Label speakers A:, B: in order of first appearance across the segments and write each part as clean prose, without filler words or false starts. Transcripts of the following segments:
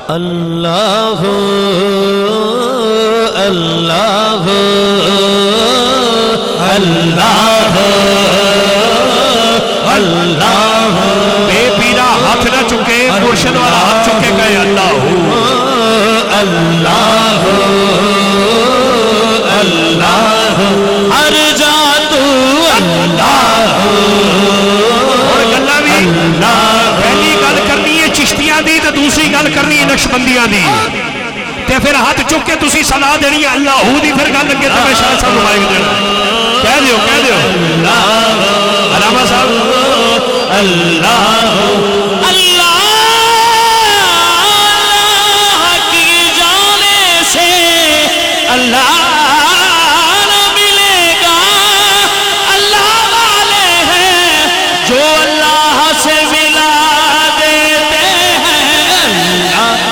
A: اللہ اللہ اللہ اللہ
B: بے پیرا ہاتھ نہ چکے مرشد والا ہاتھ چکے گئے اللہ
A: اللہ اللہ ارجا تو اللہ
B: اور گلہ بھی پہلی گل کرنی ہے چشتیاں دی تو دوسری گل کرنی ہے نقشبندیاں دی تے پھر ہاتھ چکے تسی صدا دینی ہے اللہ ہو دی پھر گل لگے تو میں شاہ صاحب نمائے گا دینا کہہ دیو علامہ صاحب
A: اللہ اللہ کی جانے سے اللہ نہ ملے گا اللہ والے ہیں جو اللہ سے ملا دیتے ہیں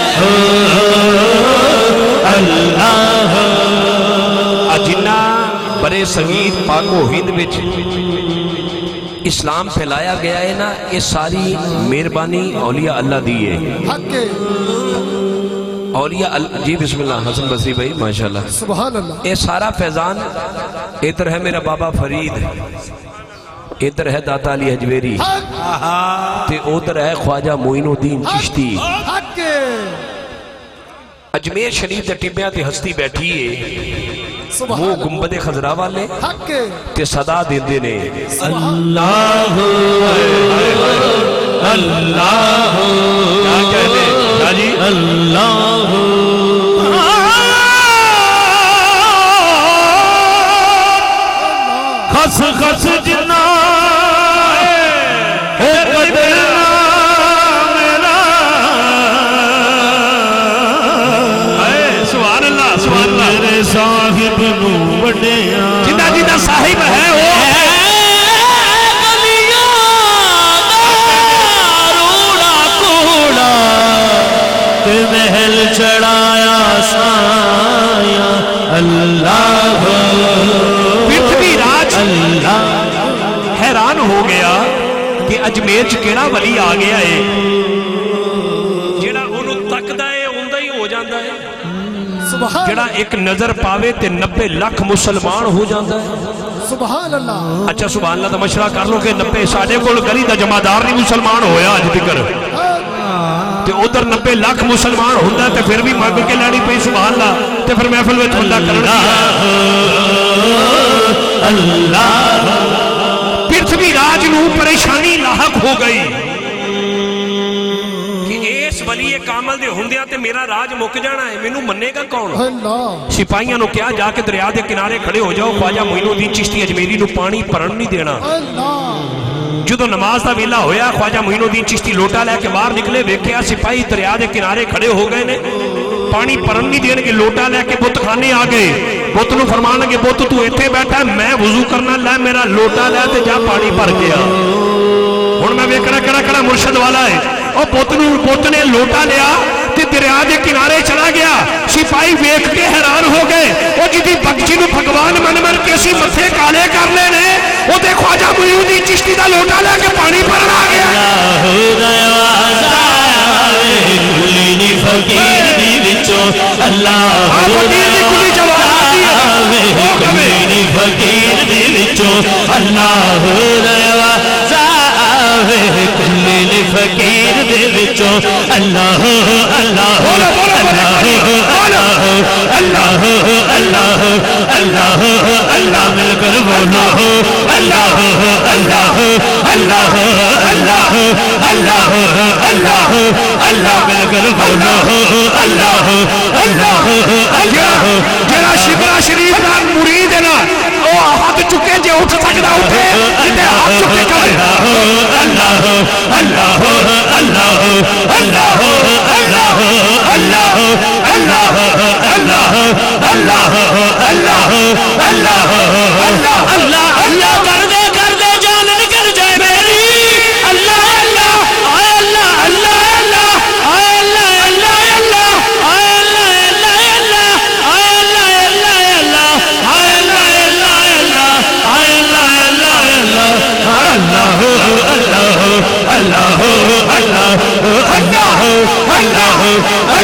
A: اللہ
B: جنہ برے صغیر پاک و ہند وچ اسلام پھیلایا گیا ہے نا یہ ساری مہربانی اولیاء اللہ دی ہے اولیاء اللہ جی بسم اللہ حسن بصری بھائی ماشاءاللہ
C: سبحان اللہ
B: یہ سارا فیضان ادھر ہے میرا بابا فرید ادھر ہے داتا علی حجویری تے ادھر ہے خواجہ معین الدین چشتی اجمیر شریف دے ٹبیاں تے ہستی بیٹھی ہے وہ گنبد خضرا والے تے صدا دیندے نے
A: اللہ اللہ
B: کیا کہتے ہیں جی
A: اللہ خس خس جنا صاحب نو وڈیاں
B: جنہ جنہ صاحب ہے وہ
A: گلیاں روڑا کوڑا تے محل چڑھایا سایہ اللہ
B: پرتھوی راج
A: اللہ
B: حیران ہو گیا کہ اجمیر چ کیڑا ولی آ گیا ہے جڑا اونوں تکدا ہے اوندا ہی ہو جاندا ہے جڑا ایک نظر پاوے تے 90 لاکھ مسلمان ہو جاندہ ہے
C: سبحان اللہ
B: اچھا سبحان اللہ دا مشورہ کر لو کہ 90 ساڑھے کول گلی دا جمعدار نہیں مسلمان ہویا آج تکر تے ادھر 90 لاکھ مسلمان ہوندہ تے پھر بھی مانگ کے لڑی پئی سبحان اللہ تے پھر محفل میں تھوڑا کرنا
A: اللہ
B: پرتھوی راج نو پریشانی لاحق ہو گئی ولی کامل دے ہوندیاں تے میرا راج مک جانا ہے مینوں مننے گا کون سپاہیاں نو کیا جا کے دریا دے کنارے کھڑے ہو جاؤ خواجہ معین الدین چشتی اجمیری نو پانی پرن نہیں دینا جدو نماز دا ویلا ہویا خواجہ معین الدین چشتی لوٹا لے کے باہر نکلے ویکھیا سپاہی دریا دے کنارے کھڑے ہو گئے نے پانی پرن نہیں دین کے لوٹا لے کے بت خانے آ گئے بت نو فرمان لگے بت تو ایتھے بیٹھا ہے میں وضو کرنا لے میرا لوٹا لے تے جا پانی بھر گیا ہن میں ویکھنا کڑا مرشد والا ہے اور بت نے لوٹا لیا تے دریا دے کنارے چلا گیا سپاہی ویکھ کے حیران ہو گئے او جدی بخشی نو بھگوان من کے اسی متھے کالے کر لے نے او تے خواجہ معین الدین چشتی دا لوٹا لے کے پانی بھرن آ گیا
A: فقیر دی وچوں اللہ فقیر دی وچوں اللہ کل فقیر دے وچوں اللہ اللہ اللہ اللہ اللہ اللہ اللہ مل کر بولو اللہ اللہ اللہ اللہ اللہ اللہ اللہ مل کر بولو اللہ اللہ اللہ
B: جڑا شکرا شریف دا مرید ہے نا او ہاتھ چکے جے اٹھ سکدا اٹھے جے ہاتھ چکے کرے
A: اللہ اللہ اللہ اللہ اللہ اللہ اللہ اللہ اللہ اللہ اللہ اللہ اللہ کر دے جان نکل جائے میری اللہ اللہ آئے اللہ اللہ اللہ آئے اللہ اللہ اللہ آئے اللہ اللہ آئے اللہ اللہ آئے اللہ اللہ آئے اللہ اللہ اللہ اللہ اللہ اللہ اللہ اللہ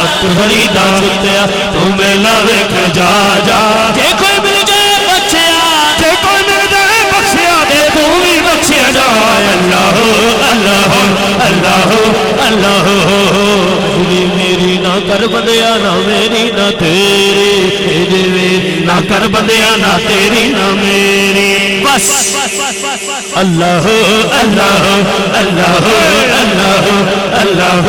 A: بڑی دا کتیا تو میلا ویکھ جا جا جے کوئی مل جائے بخشیا جے کوئی مل جائے بخشیا دے تو بھی بخشیا جائے اللہ اللہ اللہ اللہ میری نہ کر بندیا نہ میری نہ تیری نہ کر بندیا نہ تیری نہ میری بس اللہ اللہ اللہ اللہ اللہ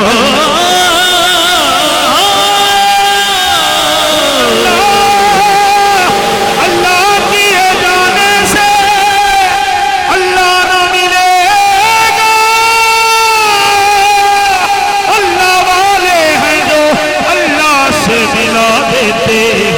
A: اللہ کیے جانے سے اللہ نہ ملے گا اللہ والے ہیں جو اللہ سے ملا دیتے